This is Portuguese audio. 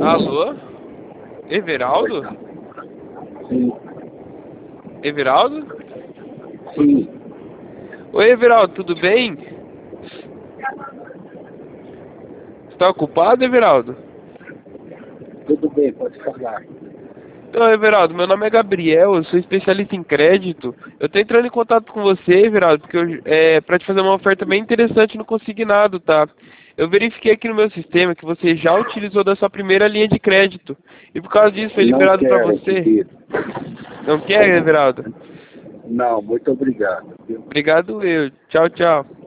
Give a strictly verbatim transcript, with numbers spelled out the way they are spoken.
Alô? Everaldo? Sim, Everaldo? sim. Oi, Everaldo, tudo bem? Você tá ocupado, Everaldo? Tudo bem, pode falar. Então, Everaldo, meu nome é Gabriel, eu sou especialista em crédito. Eu tô entrando em contato com você, Everaldo, porque eu, é, para te fazer uma oferta bem interessante no consignado, tá? Eu verifiquei aqui no meu sistema que você já utilizou da sua primeira linha de crédito. E por causa disso foi Não liberado para quero, você. querido. Não quer, Everaldo? Não, muito obrigado. Viu? Obrigado eu. Tchau, tchau.